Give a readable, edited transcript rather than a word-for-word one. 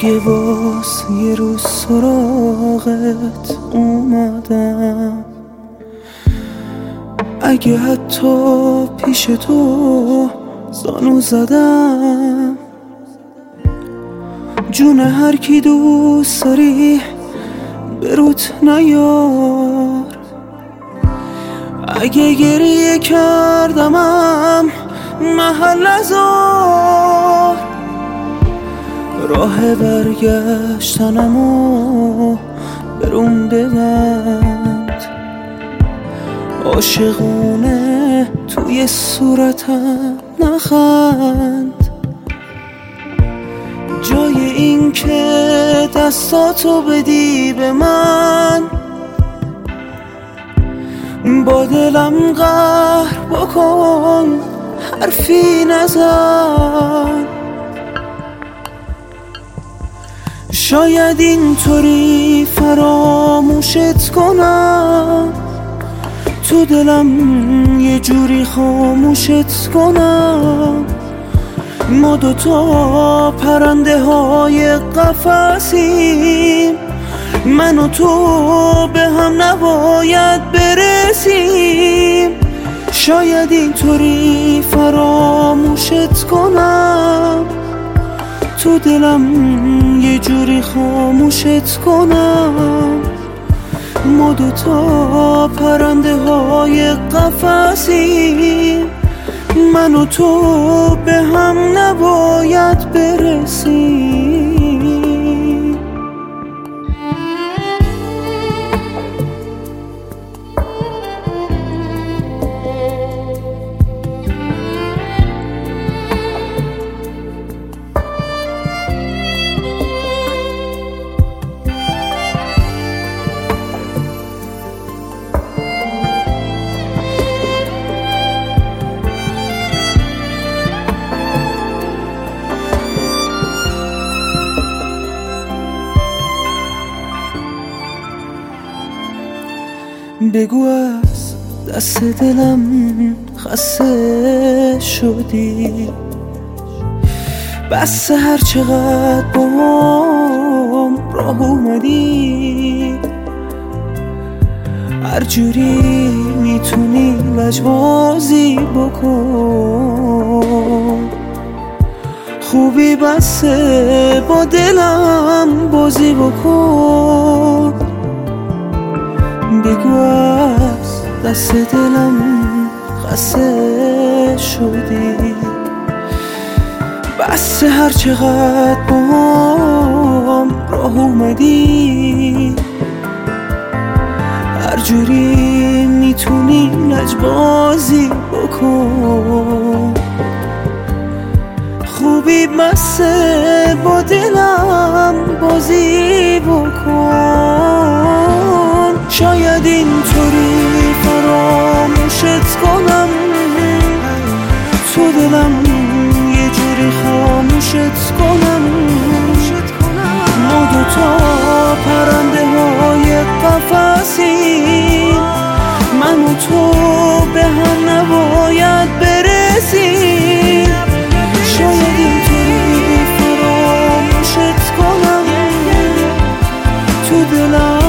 اگه باز یه روز سراغت اومدم، اگه حتی پیش تو زانو زدم، جون هر کی دوست داری بروت نیار. اگه گریه کردمم محل نذار، راه برگشتنمو برون ببند. عاشقونه توی صورتم نخند، جای این که دستاتو بدی به من، با دلم قهر بکن حرفی نزن. شاید اینطوری فراموشت کنم، تو دلم یه جوری خاموشت کنم. ما دوتا پرنده های قفسیم، من و تو به هم نباید برسیم. شاید اینطوری فراموشت کنم، تو دلم یه جوری خاموشت کنم. ما دوتا پرنده های قفسیم، من و تو به هم نباید برسیم. بگو از دست دلم خسته شدی، بس هر چقدر با هم راه اومدی. هر جوری میتونی لجبازی بکن، خوبی بسه با دلم بازی بکن. بگو از دست دلم خسته شدی، بس هر چقدر با هم راه اومدی. هر جوری میتونی لجبازی بکن، خوبی بسه با دلم بازی بکن. شاید اینطوری فراموشت کنم، تو دلم یه جوری خاموشت کنم. ما دوتا پرنده های قفسیم، من و تو به هم نباید برسیم. شاید اینطوری فراموشت کنم، تو دلم